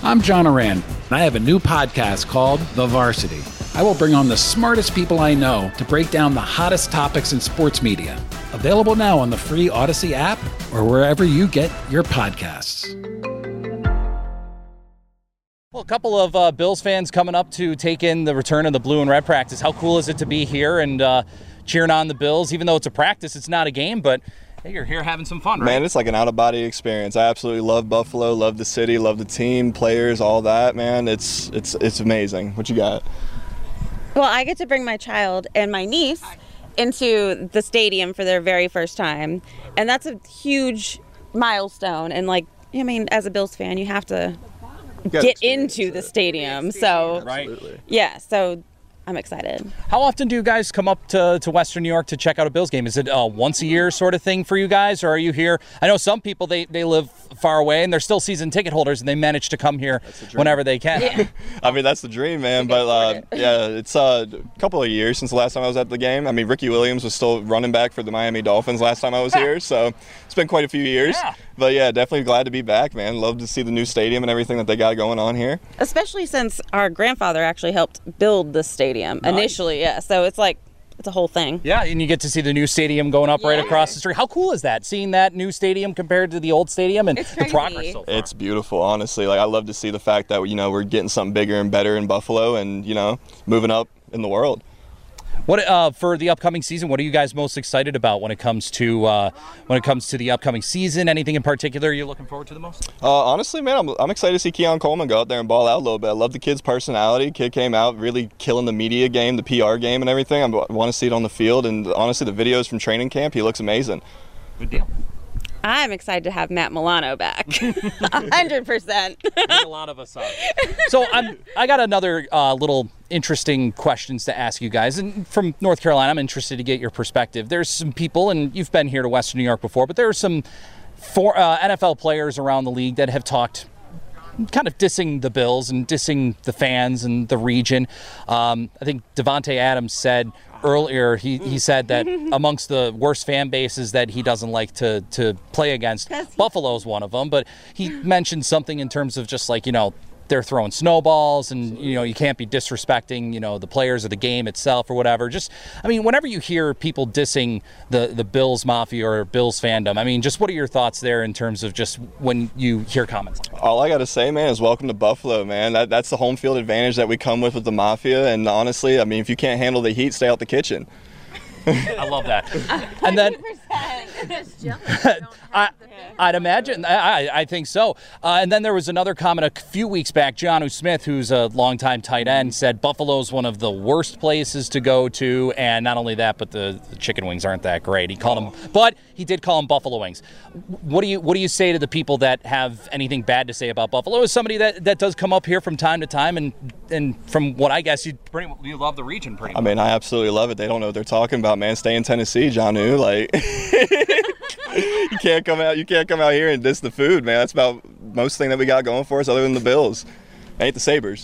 I'm John Oran, and I have a new podcast called The Varsity. I will bring on the smartest people I know to break down the hottest topics in sports media. Available now on the free Odyssey app or wherever you get your podcasts. Well, a couple of Bills fans coming up to take in the return of the blue and red practice. How cool is it to be here and cheering on the Bills? Even though it's a practice, it's not a game, but hey, you're here having some fun, right? Man, it's like an out-of-body experience. I absolutely love Buffalo, love the city, love the team, players, all that, man. It's amazing. What you got? Well, I get to bring my child and my niece into the stadium for their very first time, and that's a huge milestone. And, like, I mean, as a Bills fan, you have to get into the stadium. So, Absolutely. yeah, so I'm excited. How often do you guys come up to Western New York to check out a Bills game? Is it a once a year sort of thing for you guys, or are you here? I know some people, they live far away and they're still season ticket holders and they manage to come here whenever they can. Yeah. I mean, that's the dream, man. But yeah, it's a couple of years since the last time I was at the game. I mean, Ricky Williams was still running back for the Miami Dolphins last time I was here, so it's been quite a few years. Yeah. But yeah, definitely glad to be back, man. Love to see the new stadium and everything that they got going on here. Especially since our grandfather actually helped build the stadium initially, yeah. So it's like, it's a whole thing. Yeah, and you get to see the new stadium going up right across the street. How cool is that, seeing that new stadium compared to the old stadium and the progress so far? It's beautiful, honestly. Like, I love to see the fact that, you know, we're getting something bigger and better in Buffalo and, you know, moving up in the world. What for the upcoming season? What are you guys most excited about when it comes to the upcoming season? Anything in particular you're looking forward to the most? Honestly, man, I'm excited to see Keon Coleman go out there and ball out a little bit. I love the kid's personality. Kid came out really killing the media game, the PR game, and everything. I want to see it on the field, and honestly, the videos from training camp, he looks amazing. Good deal. I'm excited to have Matt Milano back. 100%. A lot of us are. So I got another little interesting questions to ask you guys. And from North Carolina, I'm interested to get your perspective. There's some people, and you've been here to Western New York before, but there are some NFL players around the league that have talked kind of dissing the Bills and dissing the fans and the region. I think Davante Adams said earlier, he said that amongst the worst fan bases that he doesn't like to play against, Buffalo's one of them. But he mentioned something in terms of just like, you know, they're throwing snowballs and, you know, you can't be disrespecting, you know, the players of the game itself or whatever. Just, I mean, whenever you hear people dissing the Bills Mafia or Bills fandom, I mean, just what are your thoughts there in terms of just when you hear comments like that? All I got to say, man, is welcome to Buffalo, man. That's the home field advantage that we come with the Mafia. And honestly, I mean, if you can't handle the heat, stay out the kitchen. I love that. And then I'd imagine, I think so. And then there was another comment a few weeks back. Jonnu Smith, who's a longtime tight end, said Buffalo's one of the worst places to go to. And not only that, but the chicken wings aren't that great. He called them, but he did call them Buffalo wings. What do you say to the people that have anything bad to say about Buffalo? As somebody that does come up here from time to time, and from what I guess you love the region pretty much. I mean, I absolutely love it. They don't know what they're talking about, man. Stay in Tennessee, Jonnu. Like, you can't come out here and diss the food, man. That's about most thing that we got going for us, other than the Bills. Ain't the Sabres.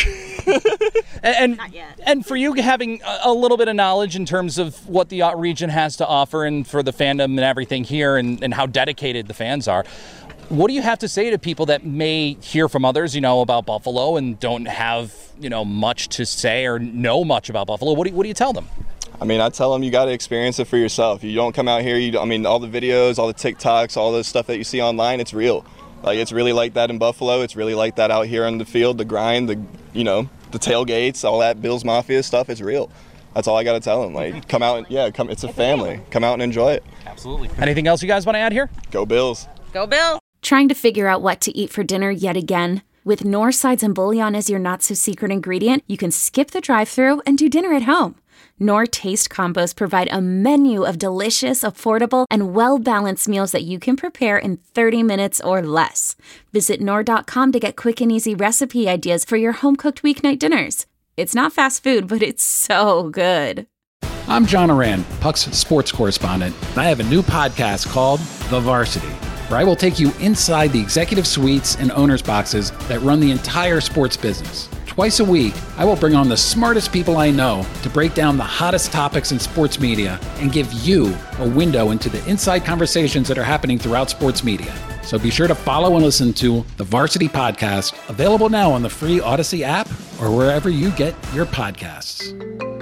And for you having a little bit of knowledge in terms of what the region has to offer and for the fandom and everything here and how dedicated the fans are, what do you have to say to people that may hear from others, you know, about Buffalo and don't have, you know, much to say or know much about Buffalo? What do you tell them? I mean, I tell them you got to experience it for yourself. You don't come out here. I mean, all the videos, all the TikToks, all the stuff that you see online, it's real. Like, it's really like that in Buffalo. It's really like that out here on the field, the grind, the tailgates, all that Bills Mafia stuff. It's real. That's all I got to tell them. Like, come out and come. It's a family. Come out and enjoy it. Absolutely. Anything else you guys want to add here? Go Bills. Go Bills. Trying to figure out what to eat for dinner yet again? With Knorr sides and bouillon as your not-so-secret ingredient, you can skip the drive-thru and do dinner at home. Knorr Taste Combos provide a menu of delicious, affordable, and well-balanced meals that you can prepare in 30 minutes or less. Visit Knorr.com to get quick and easy recipe ideas for your home-cooked weeknight dinners. It's not fast food, but it's so good. I'm John Oran, Puck's sports correspondent, and I have a new podcast called The Varsity, where I will take you inside the executive suites and owners' boxes that run the entire sports business. Twice a week, I will bring on the smartest people I know to break down the hottest topics in sports media and give you a window into the inside conversations that are happening throughout sports media. So be sure to follow and listen to the Varsity Podcast, available now on the free Odyssey app or wherever you get your podcasts.